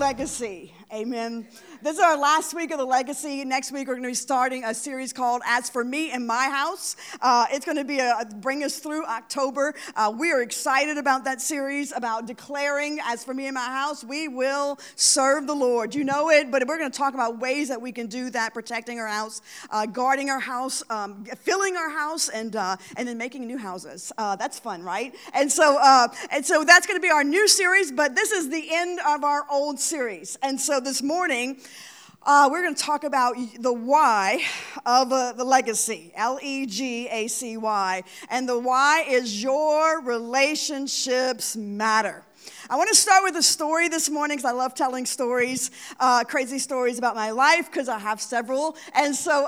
legacy. Amen. This is our last week of the legacy. Next week, we're going to be starting a series called As For Me and My House. It's going to be bring us through October. We are excited about that series, about declaring, as for me and my house, we will serve the Lord. You know it, but we're going to talk about ways that we can do that, protecting our house, guarding our house, filling our house, and then making new houses. That's fun, right? And so that's going to be our new series, but this is the end of our old series. And so this morning, we're going to talk about the why of the legacy, Legacy. And the why is your relationships matter. I want to start with a story this morning because I love telling stories, crazy stories about my life because I have several. And so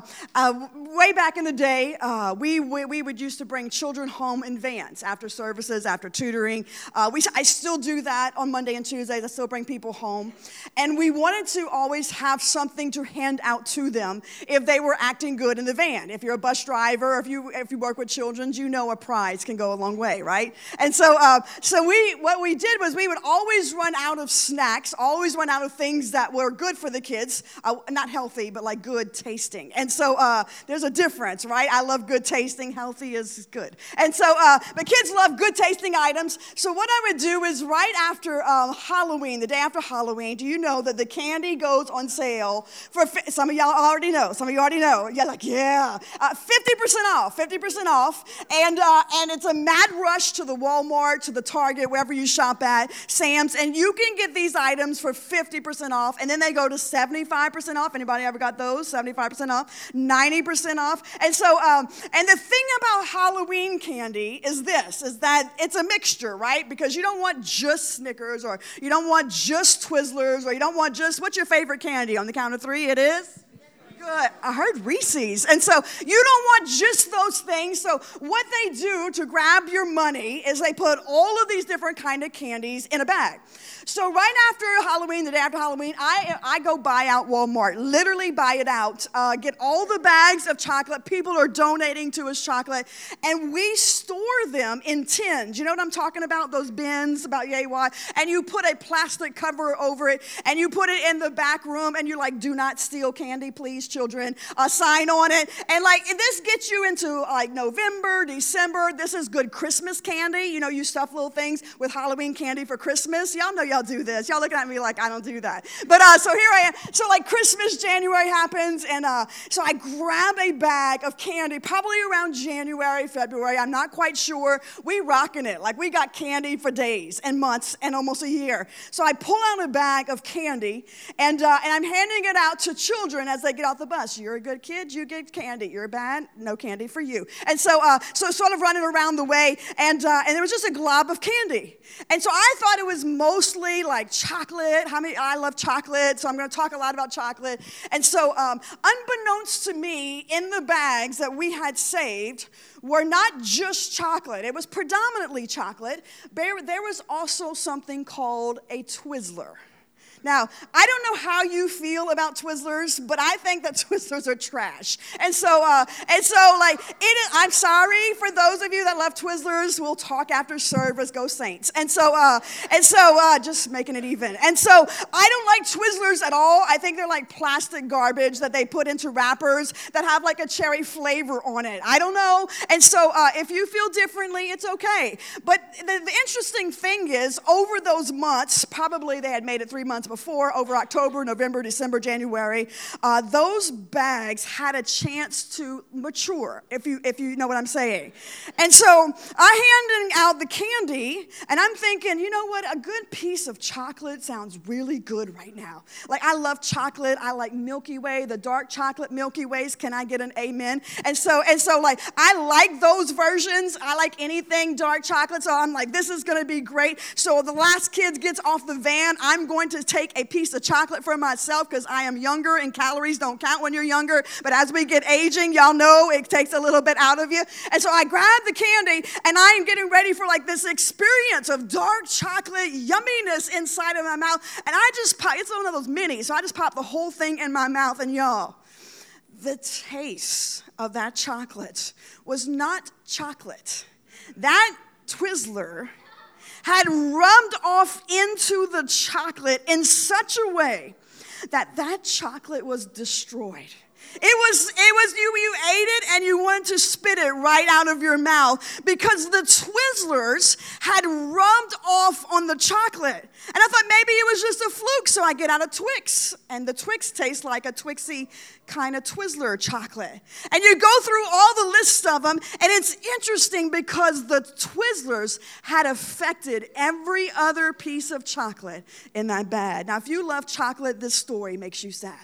way back in the day, we would used to bring children home in vans after services, after tutoring. I still do that on Monday and Tuesdays. I still bring people home. And we wanted to always have something to hand out to them if they were acting good in the van. If you're a bus driver, if you work with children, you know a prize can go a long way, right? And so what we did was we would always run out of snacks, always run out of things that were good for the kids, not healthy, but like good tasting. And so there's a difference, right? I love good tasting, healthy is good. And so, but kids love good tasting items. So what I would do is right after Halloween, the day after Halloween, do you know that the candy goes on sale for, some of y'all already know, some of you already know. You're like, yeah, 50% off, and it's a mad rush to the Walmart, to the Target, wherever you shop at, Sam's, and you can get these items for 50% off, and then they go to 75% off. Anybody ever got those? 75% off, 90% off. And so, and the thing about Halloween candy is that it's a mixture, right? Because you don't want just Snickers, or you don't want just Twizzlers, or you don't want just, what's your favorite candy? On the count of three, it is? Good. I heard Reese's. And so you don't want just those things. So what they do to grab your money is they put all of these different kind of candies in a bag. So right after Halloween, the day after Halloween, I go buy out Walmart, literally buy it out, get all the bags of chocolate. People are donating to us chocolate, and we store them in tins. You know what I'm talking about? Those bins, about yay why. And you put a plastic cover over it, and you put it in the back room, and you're like, do not steal candy, please, children. A sign on it. And like, this gets you into like November, December. This is good Christmas candy. You know, you stuff little things with Halloween candy for Christmas. Y'all know y'all do this. Y'all looking at me like I don't do that. But so here I am. So like Christmas, January happens, and so I grab a bag of candy, probably around January, February. I'm not quite sure. We rocking it. Like we got candy for days and months and almost a year. So I pull out a bag of candy, and I'm handing it out to children as they get off the bus. You're a good kid, you get candy. You're bad, no candy for you. And so sort of running around the way, and there was just a glob of candy. And so I thought it was mostly like chocolate. I love chocolate, so I'm going to talk a lot about chocolate. And so unbeknownst to me, in the bags that we had saved were not just chocolate. It was predominantly chocolate. There was also something called a Twizzler. Now, I don't know how you feel about Twizzlers, but I think that Twizzlers are trash. And so like, I'm sorry for those of you that love Twizzlers. We'll talk after service. Go Saints. And so just making it even. And so I don't like Twizzlers at all. I think they're like plastic garbage that they put into wrappers that have like a cherry flavor on it. I don't know. And so if you feel differently, it's okay. But the interesting thing is, over those months, probably they had made it 3 months before, over October, November, December, January, those bags had a chance to mature, if you know what I'm saying. And so I'm handing out the candy, and I'm thinking, you know what, a good piece of chocolate sounds really good right now. Like, I love chocolate. I like Milky Way, the dark chocolate Milky Ways. Can I get an amen? And so like, I like those versions. I like anything dark chocolate, so I'm like, this is going to be great. So the last kid gets off the van, I'm going to take a piece of chocolate for myself because I am younger and calories don't count when you're younger. But as we get aging, y'all know it takes a little bit out of you. And so I grab the candy, and I am getting ready for like this experience of dark chocolate yumminess inside of my mouth. And I just pop, it's one of those minis, so I just pop the whole thing in my mouth. And y'all, the taste of that chocolate was not chocolate. That Twizzler had rubbed off into the chocolate in such a way that that chocolate was destroyed. You ate it and you wanted to spit it right out of your mouth because the Twizzlers had rubbed off on the chocolate. And I thought maybe it was just a fluke, so I get out a Twix. And the Twix tastes like a Twixy kind of Twizzler chocolate. And you go through all the list of them, and it's interesting because the Twizzlers had affected every other piece of chocolate in that bag. Now, if you love chocolate, this story makes you sad.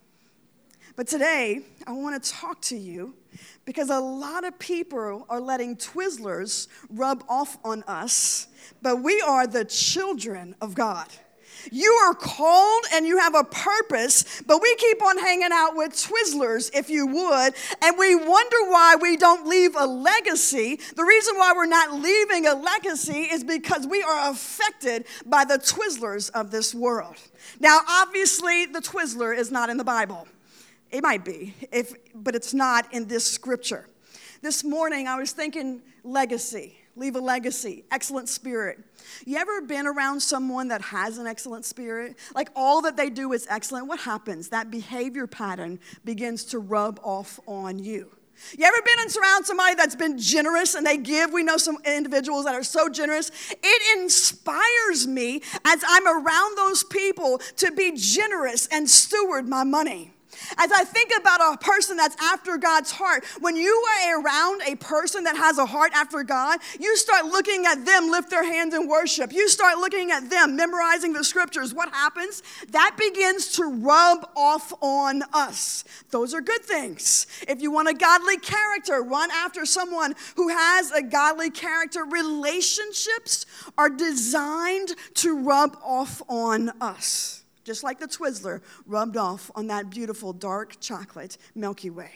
But today, I want to talk to you because a lot of people are letting Twizzlers rub off on us, but we are the children of God. You are called and you have a purpose, but we keep on hanging out with Twizzlers, if you would, and we wonder why we don't leave a legacy. The reason why we're not leaving a legacy is because we are affected by the Twizzlers of this world. Now, obviously, the Twizzler is not in the Bible. It might be, but it's not in this scripture. This morning, I was thinking legacy, leave a legacy, excellent spirit. You ever been around someone that has an excellent spirit? Like all that they do is excellent. What happens? That behavior pattern begins to rub off on you. You ever been around somebody that's been generous and they give? We know some individuals that are so generous. It inspires me as I'm around those people to be generous and steward my money. As I think about a person that's after God's heart, when you are around a person that has a heart after God, you start looking at them lift their hands in worship. You start looking at them memorizing the scriptures. What happens? That begins to rub off on us. Those are good things. If you want a godly character, run after someone who has a godly character. Relationships are designed to rub off on us. Just like the Twizzler rubbed off on that beautiful dark chocolate Milky Way.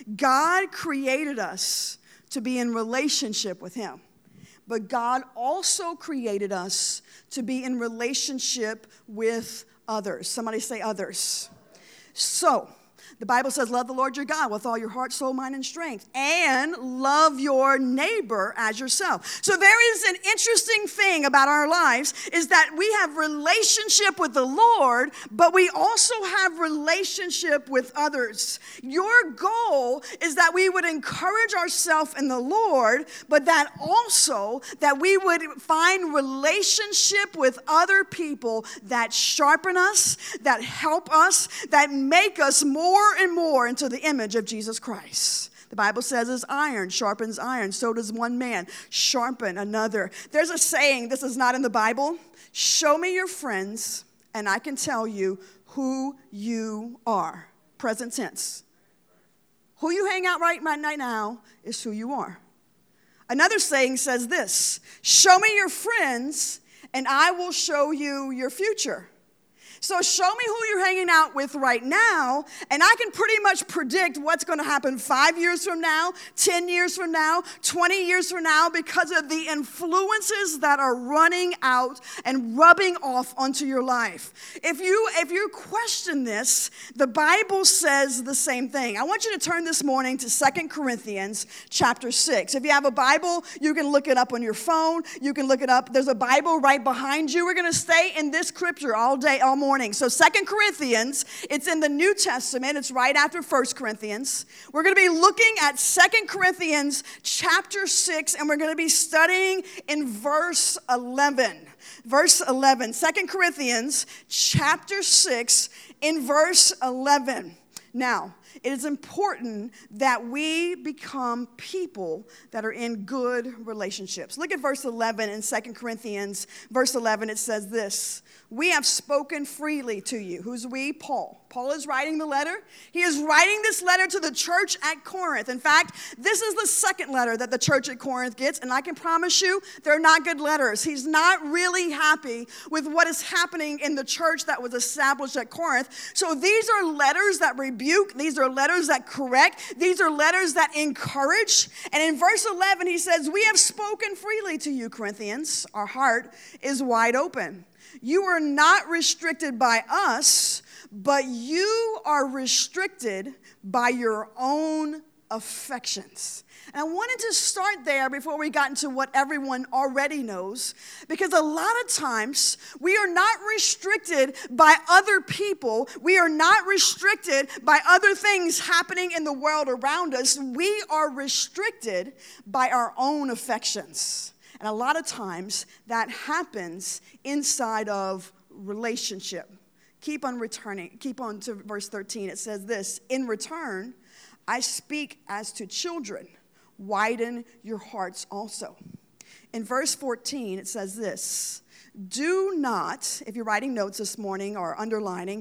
God created us to be in relationship with Him. But God also created us to be in relationship with others. Somebody say others. So, the Bible says, love the Lord your God with all your heart, soul, mind, and strength. And love your neighbor as yourself. So there is an interesting thing about our lives is that we have relationship with the Lord, but we also have relationship with others. Your goal is that we would encourage ourselves in the Lord, but that also that we would find relationship with other people that sharpen us, that help us, that make us more and more into the image of Jesus Christ. The Bible says as iron sharpens iron, so does one man sharpen another. There's a saying, this is not in the Bible, show me your friends and I can tell you who you are. Present tense. Who you hang out right now is who you are. Another saying says this, show me your friends and I will show you your future. So show me who you're hanging out with right now, and I can pretty much predict what's going to happen 5 years from now, 10 years from now, 20 years from now, because of the influences that are running out and rubbing off onto your life. If you question this, the Bible says the same thing. I want you to turn this morning to 2 Corinthians chapter 6. If you have a Bible, you can look it up on your phone. You can look it up. There's a Bible right behind you. We're going to stay in this scripture all day, all morning. So 2 Corinthians, it's in the New Testament. It's right after 1 Corinthians. We're going to be looking at 2 Corinthians chapter 6, and we're going to be studying in verse 11. Verse 11, 2 Corinthians chapter 6 in verse 11. Now, it is important that we become people that are in good relationships. Look at verse 11 in 2 Corinthians. Verse 11, it says this, we have spoken freely to you. Who's we? Paul. Paul is writing the letter. He is writing this letter to the church at Corinth. In fact, this is the second letter that the church at Corinth gets, and I can promise you they're not good letters. He's not really happy with what is happening in the church that was established at Corinth. So these are letters that rebuke. These are letters that correct. These are letters that encourage. And in verse 11, he says, we have spoken freely to you, Corinthians. Our heart is wide open. You are not restricted by us, but you are restricted by your own affections. And I wanted to start there before we got into what everyone already knows, because a lot of times we are not restricted by other people. We are not restricted by other things happening in the world around us. We are restricted by our own affections. And a lot of times that happens inside of relationship. Keep on to verse 13. It says this, "In return, I speak as to children. Widen your hearts also." In verse 14, it says this, "Do not," if you're writing notes this morning or underline,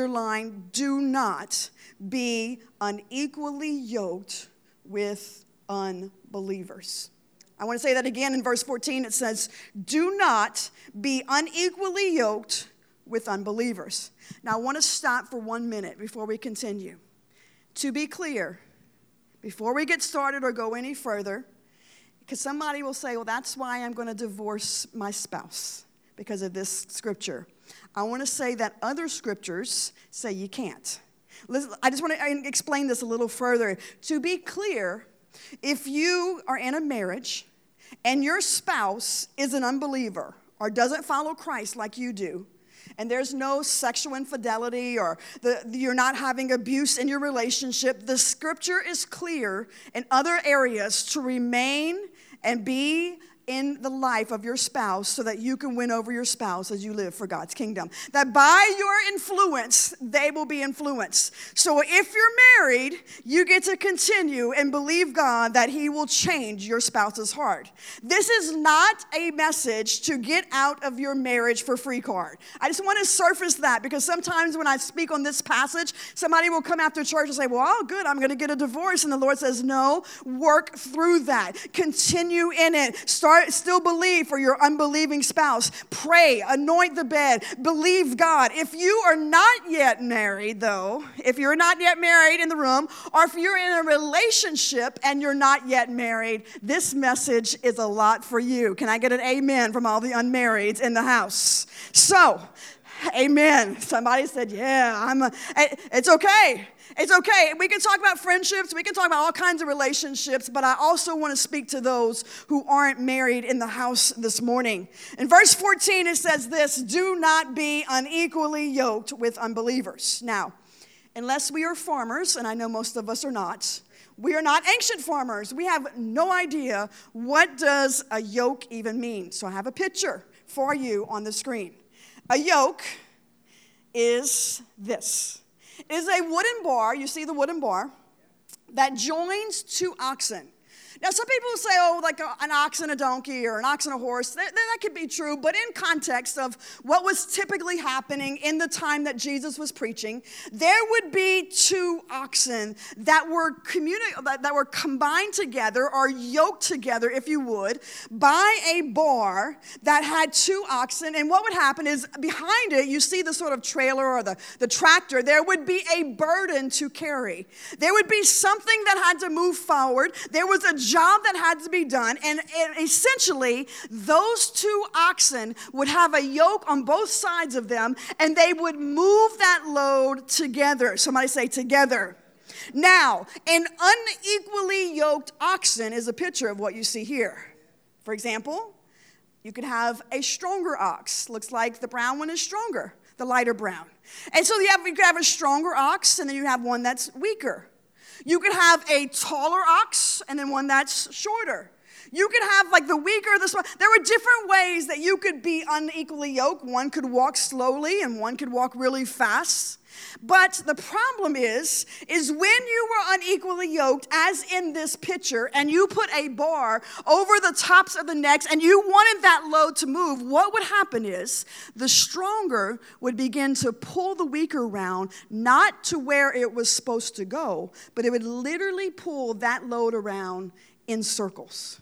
"do not be unequally yoked with unbelievers." I want to say that again. In verse 14, it says, "Do not be unequally yoked with unbelievers." Now, I want to stop for 1 minute before we continue. To be clear, before we get started or go any further, because somebody will say, well, that's why I'm going to divorce my spouse, because of this scripture. I want to say that other scriptures say you can't. Listen, I just want to explain this a little further. To be clear, if you are in a marriage and your spouse is an unbeliever or doesn't follow Christ like you do, and there's no sexual infidelity or you're not having abuse in your relationship, the scripture is clear in other areas to remain and be in the life of your spouse so that you can win over your spouse as you live for God's kingdom. That by your influence, they will be influenced. So if you're married, you get to continue and believe God that he will change your spouse's heart. This is not a message to get out of your marriage for free card. I just want to surface that, because sometimes when I speak on this passage, somebody will come after church and say, well, oh, good, I'm going to get a divorce. And the Lord says, no, work through that. Continue in it. Still believe for your unbelieving spouse. Pray, anoint the bed, believe God. If you are not yet married, though, if you're not yet married in the room, or if you're in a relationship and you're not yet married, this message is a lot for you. Can I get an amen from all the unmarrieds in the house? So, amen. Somebody said, yeah, it's okay. It's okay. We can talk about friendships. We can talk about all kinds of relationships, but I also want to speak to those who aren't married in the house this morning. In verse 14, it says this, "Do not be unequally yoked with unbelievers." Now, unless we are farmers, and I know most of us are not, we are not ancient farmers. We have no idea what does a yoke even mean. So I have a picture for you on the screen. A yoke is this. It is a wooden bar, you see the wooden bar, that joins two oxen. Now, some people say, oh, like an ox and a donkey or an ox and a horse. That could be true, but in context of what was typically happening in the time that Jesus was preaching, there would be two oxen that were combined together or yoked together, if you would, by a bar that had two oxen. And what would happen is behind it, you see the sort of trailer or the tractor, there would be a burden to carry. There would be something that had to move forward. There was a job that had to be done, and essentially those two oxen would have a yoke on both sides of them, and they would move that load together. Somebody say together. Now, an unequally yoked oxen is a picture of what you see here. For example, you could have a stronger ox. Looks like the brown one is stronger, the lighter brown. And so you could have a stronger ox, and then you have one that's weaker. You could have a taller ox and then one that's shorter. You could have like the weaker, the small. There were different ways that you could be unequally yoked. One could walk slowly and one could walk really fast. But the problem is when you were unequally yoked, as in this picture, and you put a bar over the tops of the necks and you wanted that load to move, what would happen is the stronger would begin to pull the weaker around, not to where it was supposed to go, but it would literally pull that load around in circles.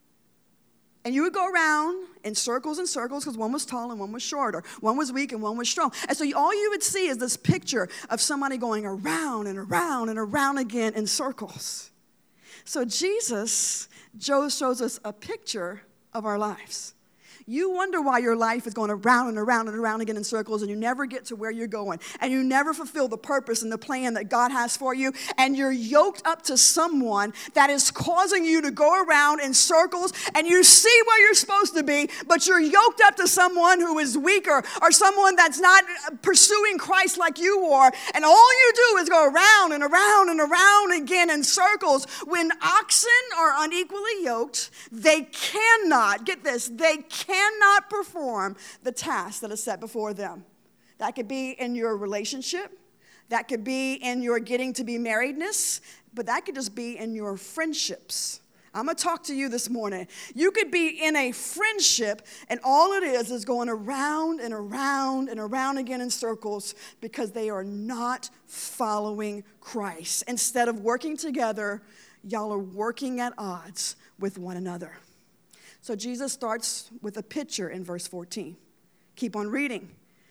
And you would go around in circles and circles because one was tall and one was short, or one was weak and one was strong. And so all you would see is this picture of somebody going around and around and around again in circles. So Jesus shows us a picture of our lives. You wonder why your life is going around and around and around again in circles, and you never get to where you're going, and you never fulfill the purpose and the plan that God has for you, and you're yoked up to someone that is causing you to go around in circles, and you see where you're supposed to be, but you're yoked up to someone who is weaker or someone that's not pursuing Christ like you are, and all you do is go around and around and around again in circles. When oxen are unequally yoked, they cannot, get this, they cannot perform the task that is set before them. That could be in your relationship. That could be in your getting to be marriedness. But that could just be in your friendships. I'm going to talk to you this morning. You could be in a friendship, and all it is going around and around and around again in circles because they are not following Christ. Instead of working together, y'all are working at odds with one another. So Jesus starts with a picture in verse 14. Keep on reading.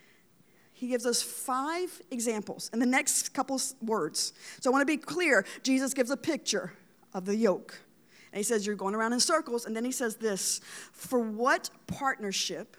He gives us 5 examples in the next couple words. So I want to be clear. Jesus gives a picture of the yoke. And he says, you're going around in circles. And then he says this, for what partnership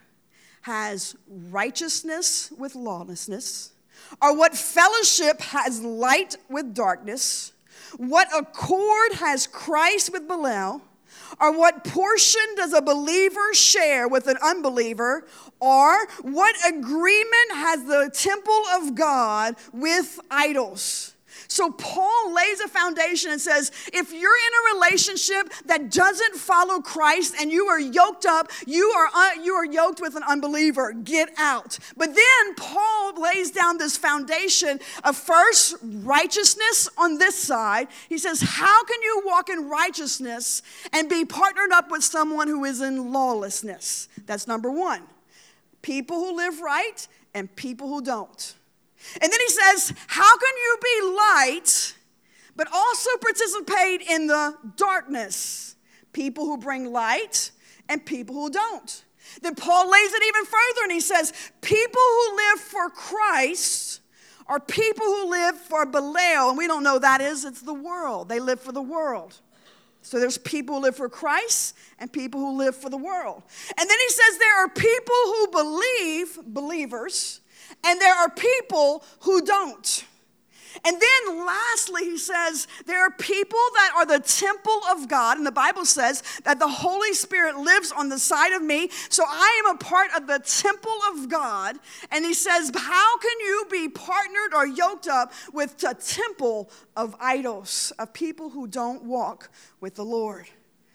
has righteousness with lawlessness? Or what fellowship has light with darkness? What accord has Christ with Belial? Or what portion does a believer share with an unbeliever? Or what agreement has the temple of God with idols? So Paul lays a foundation and says, if you're in a relationship that doesn't follow Christ and you are yoked up, you are yoked with an unbeliever, get out. But then Paul lays down this foundation of first righteousness on this side. He says, how can you walk in righteousness and be partnered up with someone who is in lawlessness? That's number one. People who live right and people who don't. And then he says, how can you be light, but also participate in the darkness? People who bring light and people who don't. Then Paul lays it even further and he says, people who live for Christ are people who live for Belial. And we don't know that is, it's the world. They live for the world. So there's people who live for Christ and people who live for the world. And then he says there are people who believe, believers, and there are people who don't. And then lastly, he says, there are people that are the temple of God. And the Bible says that the Holy Spirit lives on the side of me. So I am a part of the temple of God. And he says, how can you be partnered or yoked up with the temple of idols, of people who don't walk with the Lord?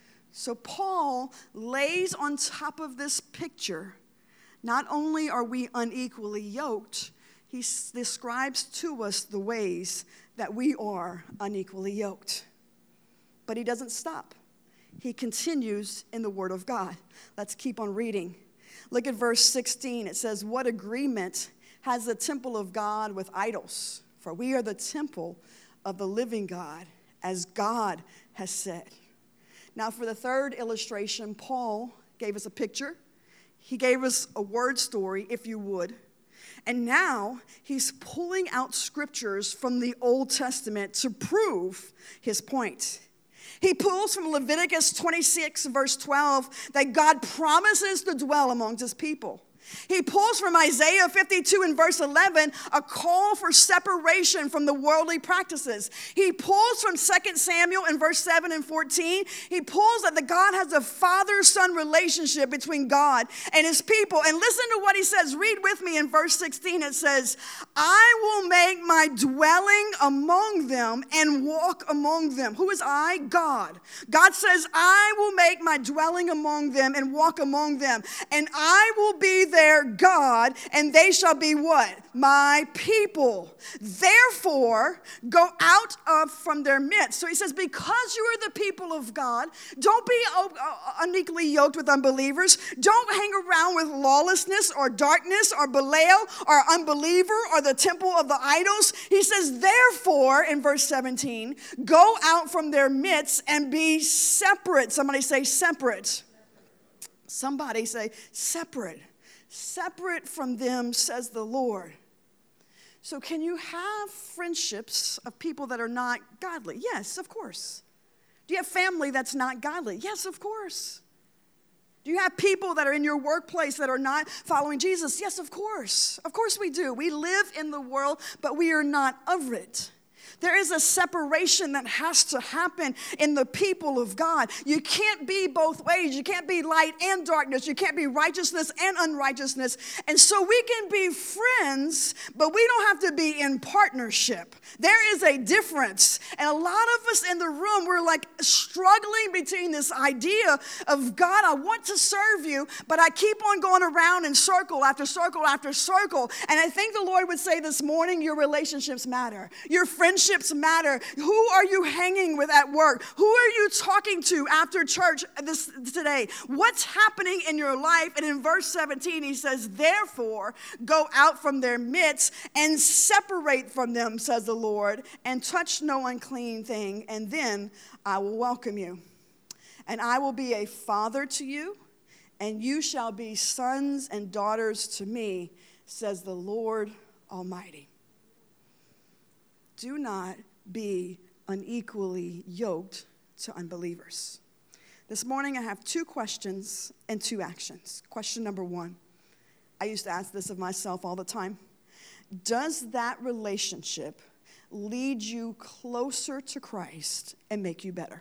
So Paul lays on top of this picture. Not only are we unequally yoked, he describes to us the ways that we are unequally yoked. But he doesn't stop. He continues in the Word of God. Let's keep on reading. Look at verse 16. It says, what agreement has the temple of God with idols? For we are the temple of the living God, as God has said. Now for the third illustration, Paul gave us a picture. He gave us a word story, if you would. And now he's pulling out scriptures from the Old Testament to prove his point. He pulls from Leviticus 26, verse 12, that God promises to dwell amongst his people. He pulls from Isaiah 52 and verse 11, a call for separation from the worldly practices. He pulls from 2 Samuel in verse 7 and 14. He pulls that the God has a father-son relationship between God and his people. And listen to what he says. Read with me in verse 16. It says, I will make my dwelling among them and walk among them. Who is I? God. God says, I will make my dwelling among them and walk among them. And I will be their God, and they shall be what? My people. Therefore, go out from their midst. So he says, because you are the people of God, don't be unequally yoked with unbelievers. Don't hang around with lawlessness or darkness or Belial or unbeliever or the temple of the idols. He says, therefore, in verse 17, go out from their midst and be separate. Somebody say separate. Somebody say separate. Separate from them, says the Lord. So can you have friendships of people that are not godly? Yes, of course. Do you have family that's not godly? Yes, of course. Do you have people that are in your workplace that are not following Jesus? Yes, of course. Of course we do. We live in the world, but we are not of it. There is a separation that has to happen in the people of God. You can't be both ways. You can't be light and darkness. You can't be righteousness and unrighteousness. And so we can be friends, but we don't have to be in partnership. There is a difference. And a lot of us in the room, we're like struggling between this idea of, God, I want to serve you, but I keep on going around in circle after circle after circle. And I think the Lord would say this morning, your relationships matter. Your friendships matter. Who are you hanging with at work? Who are you talking to after church today? What's happening in your life? And in verse 17, he says, therefore, go out from their midst and separate from them, says the Lord, and touch no unclean thing, and then I will welcome you. And I will be a father to you, and you shall be sons and daughters to me, says the Lord Almighty. Do not be unequally yoked to unbelievers. This morning I have 2 questions and 2 actions. Question number 1. I used to ask this of myself all the time. Does that relationship lead you closer to Christ and make you better?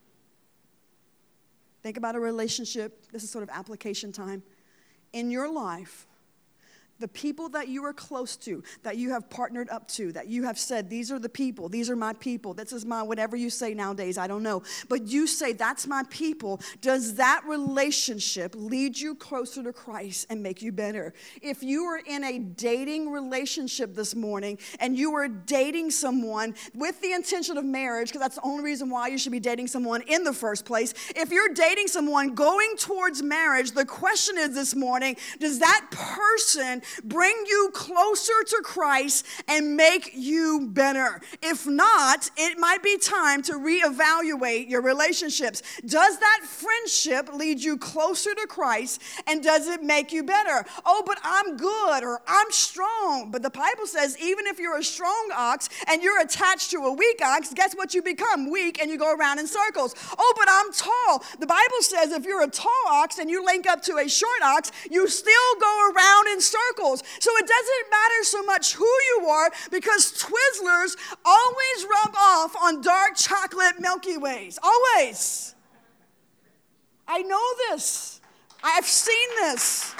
Think about a relationship. This is sort of application time. In your life, the people that you are close to, that you have partnered up to, that you have said, these are the people, these are my people, this is my whatever you say nowadays, I don't know. But you say, that's my people. Does that relationship lead you closer to Christ and make you better? If you are in a dating relationship this morning and you are dating someone with the intention of marriage, because that's the only reason why you should be dating someone in the first place. If you're dating someone going towards marriage, the question is this morning, does that person bring you closer to Christ and make you better? If not, it might be time to reevaluate your relationships. Does that friendship lead you closer to Christ, and does it make you better? Oh, but I'm good, or I'm strong. But the Bible says even if you're a strong ox and you're attached to a weak ox, guess what you become? Weak, and you go around in circles. Oh, but I'm tall. The Bible says if you're a tall ox and you link up to a short ox, you still go around in circles. So it doesn't matter so much who you are, because Twizzlers always rub off on dark chocolate Milky Ways. Always. I know this. I've seen this.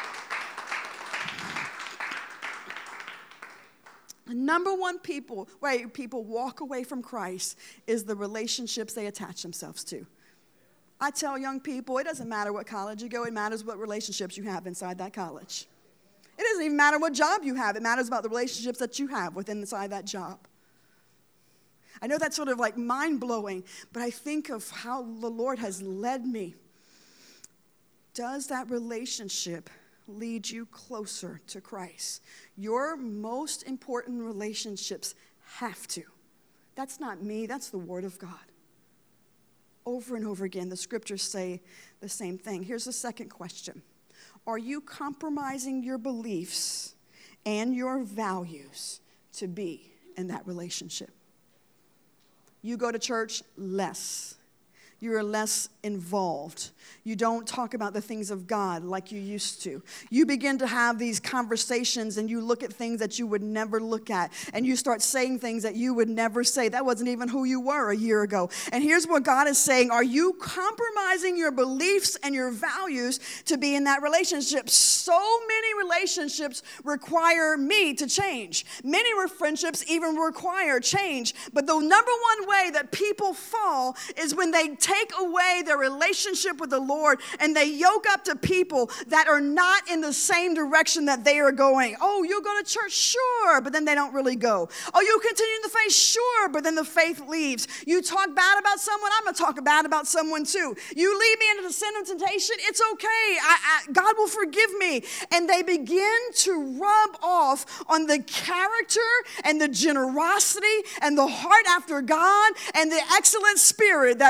The number one way people walk away from Christ is the relationships they attach themselves to. I tell young people, it doesn't matter what college you go, it matters what relationships you have inside that college. It doesn't even matter what job you have. It matters about the relationships that you have inside that job. I know that's sort of like mind-blowing, but I think of how the Lord has led me. Does that relationship lead you closer to Christ? Your most important relationships have to. That's not me. That's the Word of God. Over and over again, the scriptures say the same thing. Here's the second question. Are you compromising your beliefs and your values to be in that relationship? You go to church less. You're less involved. You don't talk about the things of God like you used to. You begin to have these conversations and you look at things that you would never look at. And you start saying things that you would never say. That wasn't even who you were a year ago. And here's what God is saying. Are you compromising your beliefs and your values to be in that relationship? So many relationships require me to change. Many friendships even require change. But the number one way that people fall is when they take away their relationship with the Lord and they yoke up to people that are not in the same direction that they are going. Oh, you go to church? Sure, but then they don't really go. Oh, you continue in the faith? Sure, but then the faith leaves. You talk bad about someone? I'm going to talk bad about someone too. You lead me into the sin of temptation? It's okay. God will forgive me. And they begin to rub off on the character and the generosity and the heart after God and the excellent spirit that we used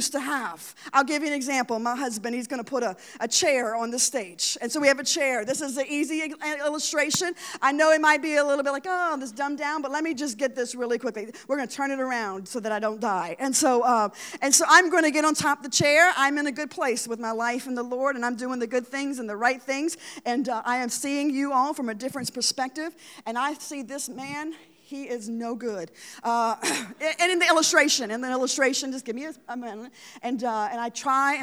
used to have. I'll give you an example. My husband, he's going to put a chair on the stage. And so we have a chair. This is an easy illustration. I know it might be a little bit like, oh, this dumbed down, but let me just get this really quickly. We're going to turn it around so that I don't die. And so I'm going to get on top of the chair. I'm in a good place with my life in the Lord, and I'm doing the good things and the right things. And I am seeing you all from a different perspective. And I see this man. He is no good. And in the illustration, just give me a minute. And I try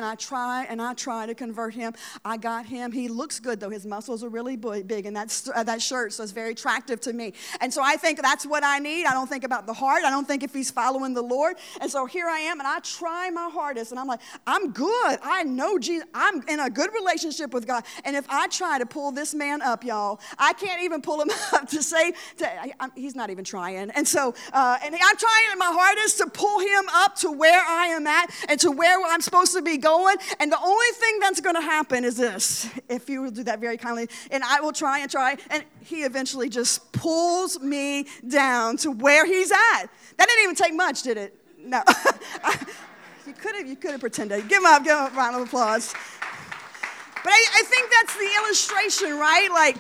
to convert him. I got him. He looks good, though. His muscles are really big in that shirt, so it's very attractive to me. And so I think that's what I need. I don't think about the heart. I don't think if he's following the Lord. And so here I am, and I try my hardest. And I'm like, I'm good. I know Jesus. I'm in a good relationship with God. And if I try to pull this man up, y'all, I can't even pull him up he's not even trying. And so, and I'm trying my hardest to pull him up to where I am at and to where I'm supposed to be going. And the only thing that's going to happen is this, if you will do that very kindly, and I will try, and he eventually just pulls me down to where he's at. That didn't even take much, did it? No. You could have pretended. Give him a round of applause. But I think that's the illustration, right? Like,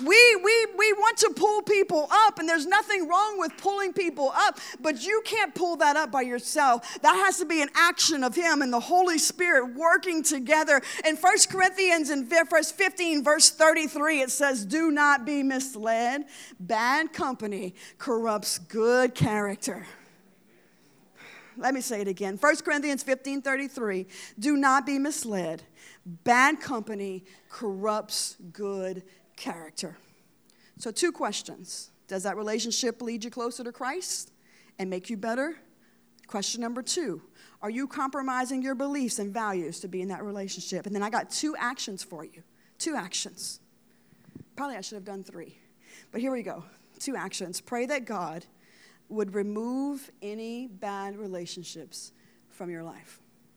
we want to pull people up, and there's nothing wrong with pulling people up, but you can't pull that up by yourself. That has to be an action of him and the Holy Spirit working together. In 1 Corinthians in verse 15, verse 33, it says, do not be misled. Bad company corrupts good character. Let me say it again. 1 Corinthians 15:33, do not be misled. Bad company corrupts good character. So 2 questions. Does that relationship lead you closer to Christ and make you better? Question number 2, are you compromising your beliefs and values to be in that relationship? And then I got 2 actions for you. 2 actions. Probably I should have done 3. But here we go. 2 actions. Pray that God would remove any bad relationships from your life.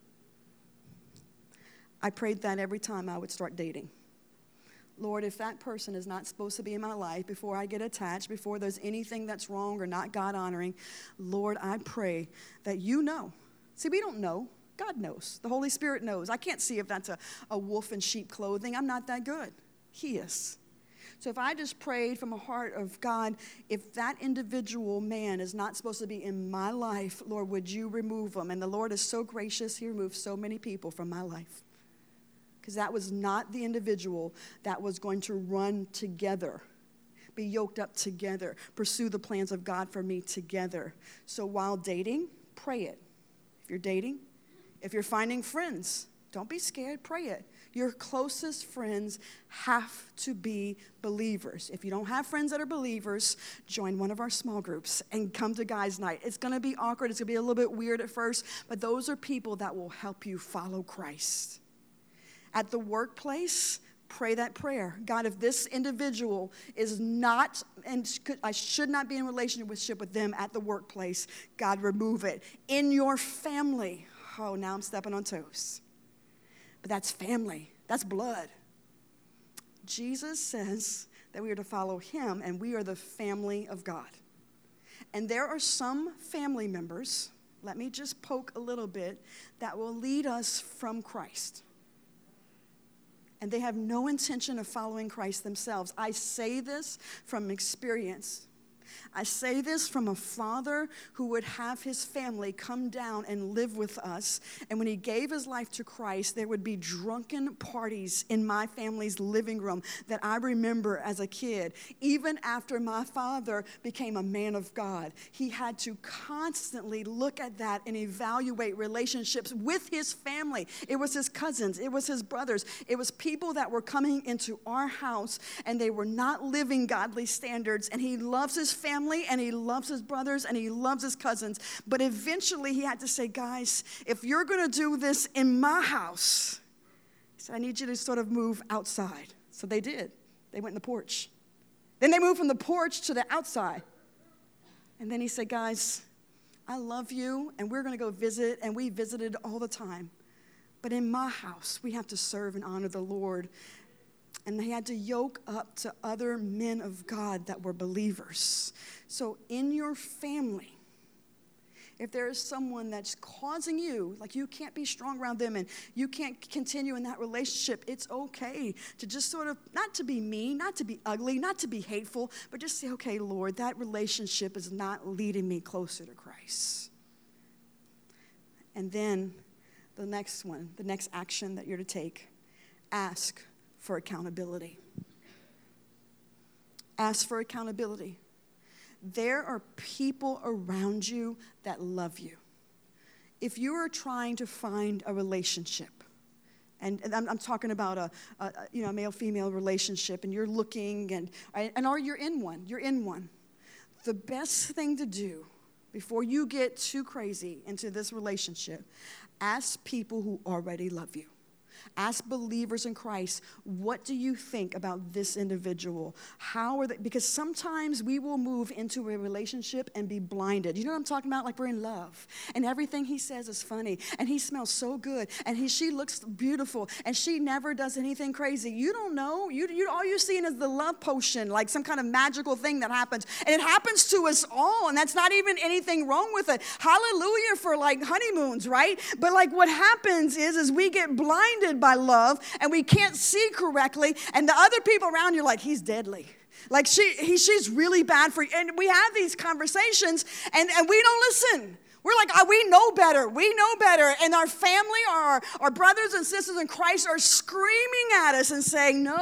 I prayed that every time I would start dating. Lord, if that person is not supposed to be in my life, before I get attached, before there's anything that's wrong or not God-honoring, Lord, I pray that you know. See, we don't know. God knows. The Holy Spirit knows. I can't see if that's a wolf in sheep clothing. I'm not that good. He is. So if I just prayed from a heart of God, if that individual man is not supposed to be in my life, Lord, would you remove them? And the Lord is so gracious, he removed so many people from my life. Because that was not the individual that was going to run together, be yoked up together, pursue the plans of God for me together. So while dating, pray it. If you're dating, if you're finding friends, don't be scared, pray it. Your closest friends have to be believers. If you don't have friends that are believers, join one of our small groups and come to Guys Night. It's going to be awkward. It's going to be a little bit weird at first, but those are people that will help you follow Christ. At the workplace, pray that prayer. God, if this individual is not, and I should not be in relationship with them at the workplace, God, remove it. In your family, oh, now I'm stepping on toes. But that's family. That's blood. Jesus says that we are to follow him, and we are the family of God. And there are some family members, let me just poke a little bit, that will lead us from Christ. And they have no intention of following Christ themselves. I say this from experience. I say this from a father who would have his family come down and live with us. And when he gave his life to Christ, there would be drunken parties in my family's living room that I remember as a kid. Even after my father became a man of God, he had to constantly look at that and evaluate relationships with his family. It was his cousins. It was his brothers. It was people that were coming into our house, and they were not living godly standards. And he loves his family, and he loves his brothers, and he loves his cousins. But eventually he had to say, guys, if you're going to do this in my house, he said, I need you to sort of move outside. So they did. They went in the porch. Then they moved from the porch to the outside. And then he said, guys, I love you, and we're going to go visit, and we visited all the time. But in my house, we have to serve and honor the Lord. And they had to yoke up to other men of God that were believers. So in your family, If there is someone that's causing you, like you can't be strong around them and you can't continue in that relationship, it's okay to just sort of, not to be mean, not to be ugly, not to be hateful, but just say, okay, Lord, that relationship is not leading me closer to Christ. And then the next one, the next action that you're to take, ask for accountability. Ask for accountability. There are people around you that love you. If you are trying to find a relationship, and I'm talking about a male-female relationship, and you're looking, or you're in one, the best thing to do before you get too crazy into this relationship, ask people who already love you. Ask believers in Christ, what do you think about this individual? How are they? Because sometimes we will move into a relationship and be blinded. You know what I'm talking about? Like we're in love, and everything he says is funny, and he smells so good, and she looks beautiful, and she never does anything crazy. You don't know. You all you're seeing is the love potion, like some kind of magical thing that happens, and it happens to us all, and that's not even anything wrong with it. Hallelujah for like honeymoons, right? But like what happens is we get blinded by love, and we can't see correctly, and the other people around you are like, he's deadly. Like she's really bad for you. And we have these conversations, and we don't listen. We're like, we know better. We know better. And our family, our brothers and sisters in Christ are screaming at us and saying, no.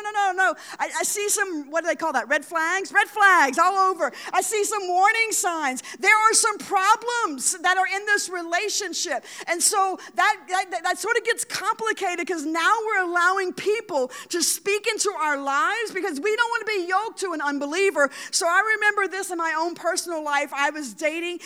I see some, what do they call that, red flags? Red flags all over. I see some warning signs. There are some problems that are in this relationship. And so that sort of gets complicated because now we're allowing people to speak into our lives because we don't want to be yoked to an unbeliever. So I remember this in my own personal life. I was dating,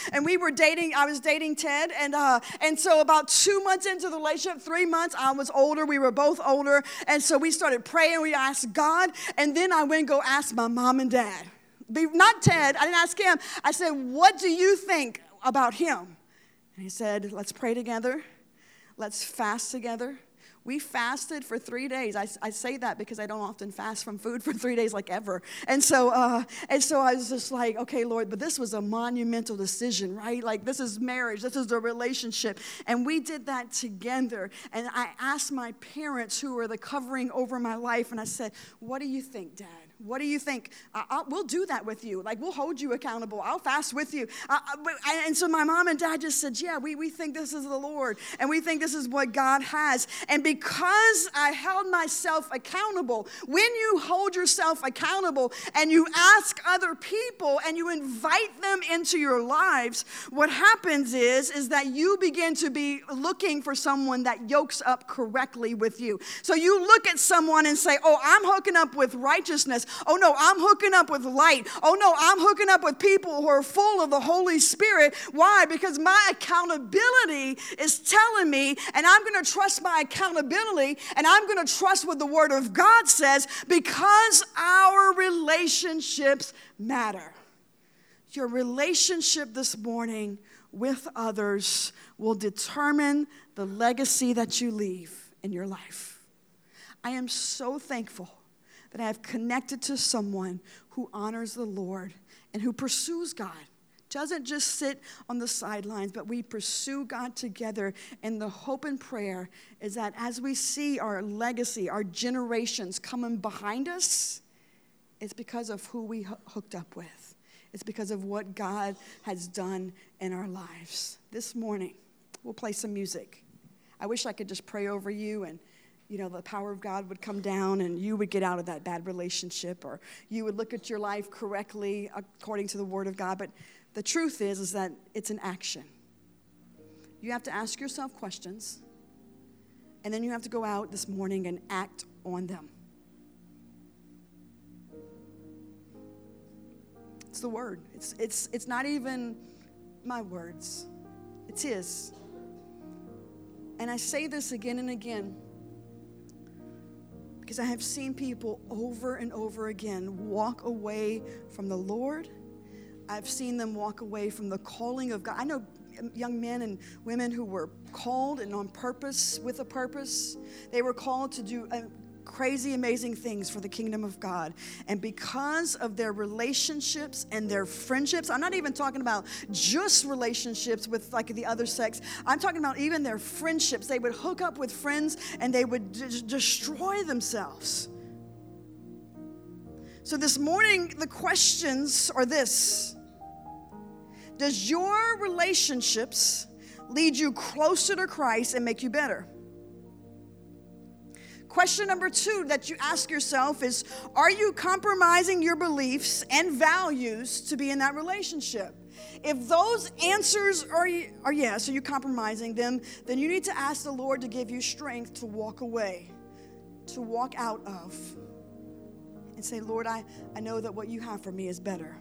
I was dating Ted, and so about 2 months into the relationship, 3 months, I was older, we were both older, and so we started praying, we asked God, and then I went and go ask my mom and dad. Not Ted, I didn't ask him. I said, what do you think about him? And he said, let's pray together, let's fast together. We fasted for 3 days. I say that because I don't often fast from food for 3 days, like ever. And so I was just like, okay, Lord, but this was a monumental decision, right? Like this is marriage, this is the relationship. And we did that together. And I asked my parents who were the covering over my life, and I said, what do you think, Dad? What do you think? We'll do that with you. Like, we'll hold you accountable. I'll fast with you. And so my mom and dad just said, yeah, we think this is the Lord. And we think this is what God has. And because I held myself accountable, when you hold yourself accountable and you ask other people and you invite them into your lives, what happens is that you begin to be looking for someone that yokes up correctly with you. So you look at someone and say, oh, I'm hooking up with righteousness. Oh no, I'm hooking up with light. Oh no, I'm hooking up with people who are full of the Holy Spirit. Why? Because my accountability is telling me, and I'm going to trust my accountability, and I'm going to trust what the Word of God says, because our relationships matter. Your relationship this morning with others will determine the legacy that you leave in your life. I am so thankful that I have connected to someone who honors the Lord and who pursues God. Doesn't just sit on the sidelines, but we pursue God together. And the hope and prayer is that as we see our legacy, our generations coming behind us, it's because of who we hooked up with. It's because of what God has done in our lives. This morning, we'll play some music. I wish I could just pray over you and the power of God would come down and you would get out of that bad relationship, or you would look at your life correctly according to the Word of God. But the truth is that it's an action. You have to ask yourself questions, and then you have to go out this morning and act on them. It's the Word. It's not even my words. It's His. And I say this again and again, because I have seen people over and over again walk away from the Lord. I've seen them walk away from the calling of God. I know young men and women who were called and on purpose, with a purpose. They were called to do crazy, amazing things for the kingdom of God. And because of their relationships and their friendships, I'm not even talking about just relationships with like the other sex. I'm talking about even their friendships. They would hook up with friends and they would destroy themselves. So this morning, the questions are this. Does your relationships lead you closer to Christ and make you better? Question number 2 that you ask yourself is, are you compromising your beliefs and values to be in that relationship? If those answers are yes, are you compromising them, then you need to ask the Lord to give you strength to walk away, to walk out of, and say, Lord, I know that what you have for me is better.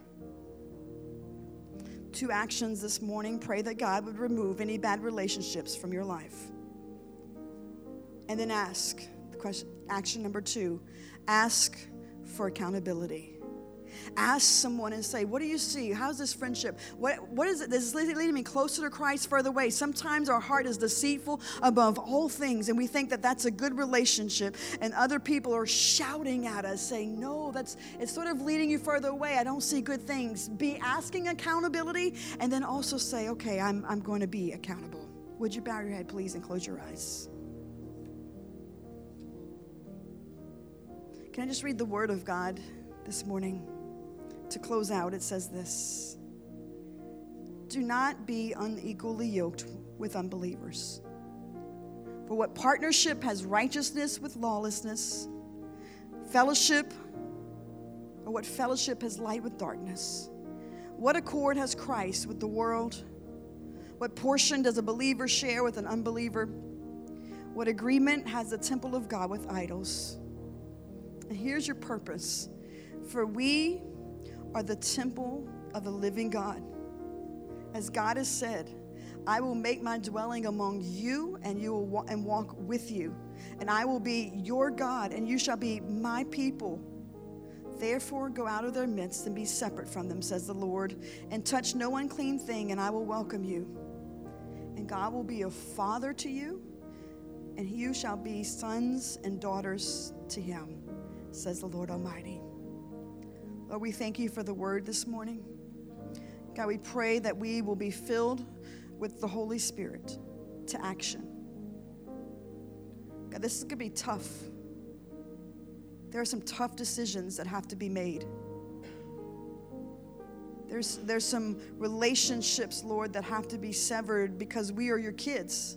2 actions this morning. Pray that God would remove any bad relationships from your life. And then ask. Action number 2, ask for accountability. Ask someone and say, what do you see? How's this friendship? What is it? This is leading me closer to Christ, further away. Sometimes our heart is deceitful above all things, and we think that that's a good relationship, and other people are shouting at us, saying, no, it's sort of leading you further away. I don't see good things. Be asking accountability, and then also say, okay, I'm going to be accountable. Would you bow your head, please, and close your eyes? Can I just read the word of God this morning? To close out, it says this. Do not be unequally yoked with unbelievers. For what partnership has righteousness with lawlessness? What fellowship has light with darkness? What accord has Christ with the world? What portion does a believer share with an unbeliever? What agreement has the temple of God with idols? And here's your purpose. For we are the temple of the living God. As God has said, I will make my dwelling among you, and you will walk with you. And I will be your God, and you shall be my people. Therefore, go out of their midst and be separate from them, says the Lord, and touch no unclean thing, and I will welcome you. And God will be a father to you, and you shall be sons and daughters to him, says the Lord Almighty. Lord, we thank you for the word this morning. God, we pray that we will be filled with the Holy Spirit to action. God, this is going to be tough. There are some tough decisions that have to be made. There's some relationships, Lord, that have to be severed because we are your kids.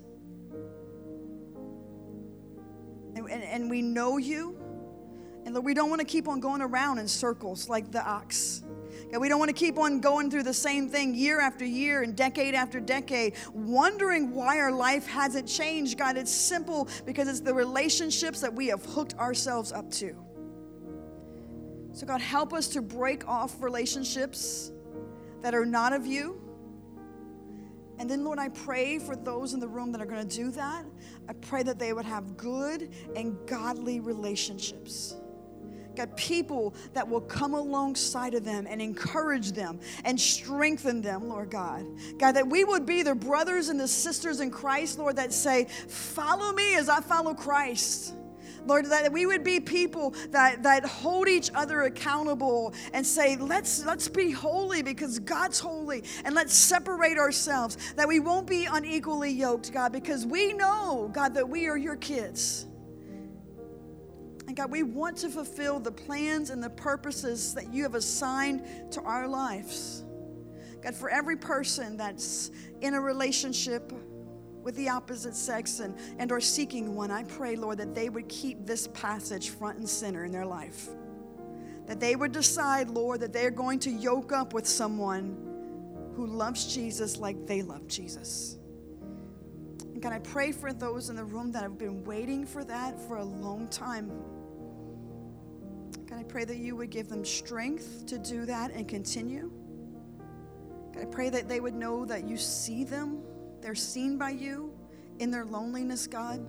And we know you. And Lord, we don't want to keep on going around in circles like the ox. God, we don't want to keep on going through the same thing year after year and decade after decade, wondering why our life hasn't changed. God, it's simple because it's the relationships that we have hooked ourselves up to. So God, help us to break off relationships that are not of you. And then, Lord, I pray for those in the room that are going to do that. I pray that they would have good and godly relationships. God, people that will come alongside of them and encourage them and strengthen them, Lord God. God, that we would be the brothers and the sisters in Christ, Lord, that say, follow me as I follow Christ. Lord, that we would be people that hold each other accountable and say, let's be holy because God's holy, and let's separate ourselves, that we won't be unequally yoked, God, because we know, God, that we are your kids. And God, we want to fulfill the plans and the purposes that you have assigned to our lives. God, for every person that's in a relationship with the opposite sex and are seeking one, I pray, Lord, that they would keep this passage front and center in their life. That they would decide, Lord, that they're going to yoke up with someone who loves Jesus like they love Jesus. And God, I pray for those in the room that have been waiting for that for a long time. God, I pray that you would give them strength to do that and continue. God, I pray that they would know that you see them. They're seen by you in their loneliness, God.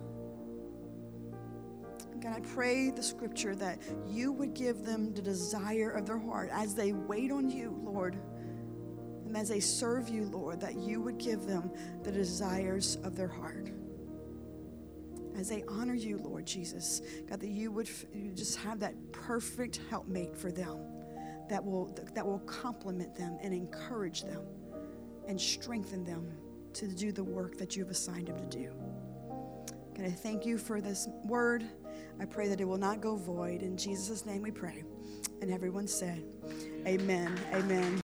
God, I pray the scripture that you would give them the desire of their heart as they wait on you, Lord, and as they serve you, Lord, that you would give them the desires of their heart. as they honor you, Lord Jesus. God, that you would just have that perfect helpmate for them that will complement them and encourage them and strengthen them to do the work that you've assigned them to do. God, I thank you for this word. I pray that it will not go void. In Jesus' name we pray. And everyone said, amen, amen.